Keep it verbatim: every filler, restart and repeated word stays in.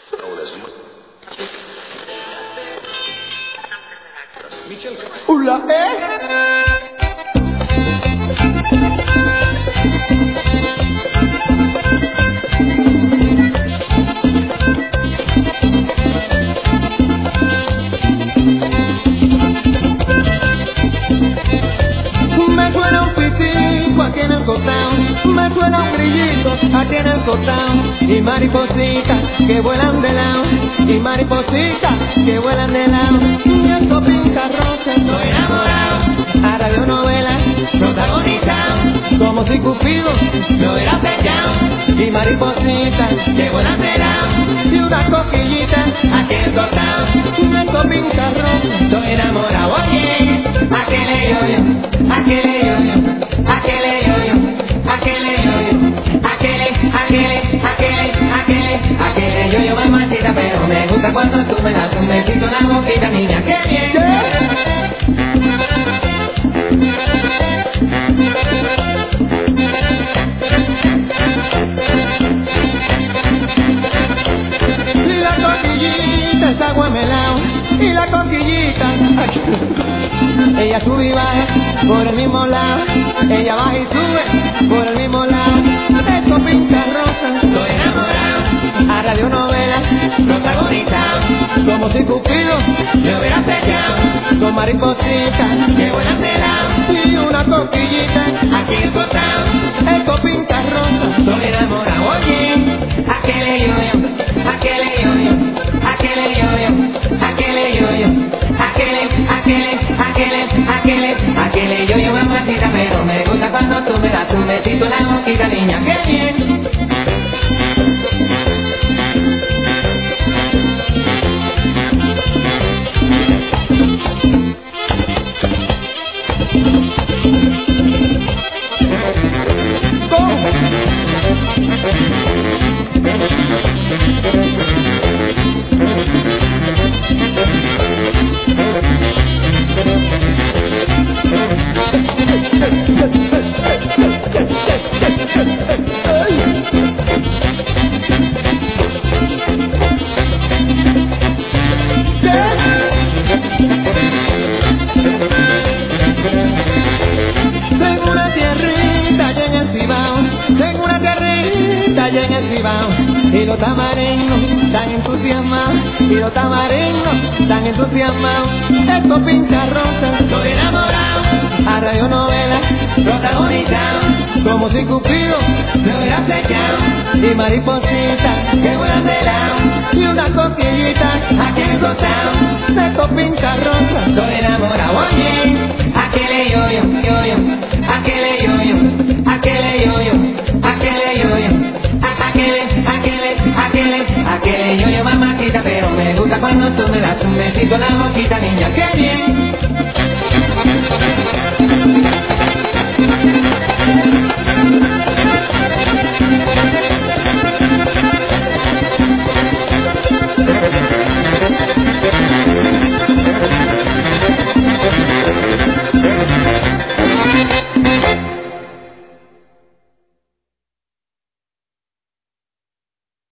Hola, ¿eh? Me suena un pitico aquí en el costado, me suena un grillito aquí en el costado, y maripositas que vuelan de lado, y maripositas que vuelan de lado, y esto pinta rosa, estoy enamorado, a radionovela protagonizado, como si Cupido lo hubiera flechado, y maripositas que vuelan de lado, y una coquillita aquí en el costado, y esto pinta rosa, estoy enamorado, oye, aquele yo-yo, aquele yo-yo, aquele yo-yo, aquele yo-yo, aquele, aquele, aquele, aquele, aquele yo-yo, mamacita, pero me gusta cuando tú me das un besito en la boquita, niña, qué bien. Y la coquillita está guamelao, y la coquillita, ella sube y baja por el mismo lado, ella baja y sube por el mismo lado, esto pinta rosa, estoy enamorado, a radionovela protagonizado, como si Cupido me hubiera flechado, con maripositas que vuelan de lado, y una coquillita aquí en el costado, esto pinta rosa, estoy enamorado, oye, aquele yo-yo, aquele yo-yo, aquele yo-yo, aquele yo-yo, aquele, aquele, aquele, aquele, aquele yo-yo, mamacita, pero me gusta cuando tú me das un besito en la boquita, niña, qué bien. Tengo una tierrita allá en el Cibao, tengo una tierrita allá en el Cibao, y los tamareños están entusiasmados, y los tamareños están entusiasmados, esto pinta rosa, estoy enamorado, a radionovela protagonizado, como si Cupido me hubiera flechado, y maripositas que vuelan de lado, y una coquillita aquí en el costado, esto pinta rosa, estoy enamorado, oye, aquele yo-yo, yo-yo, aquele yo-yo, aquele yo-yo, aquele yo-yo, aquele, aquele, aquele, aquele yo-yo, mamacita, pero me gusta cuando tú me das un besito en la boquita, niña, qué bien.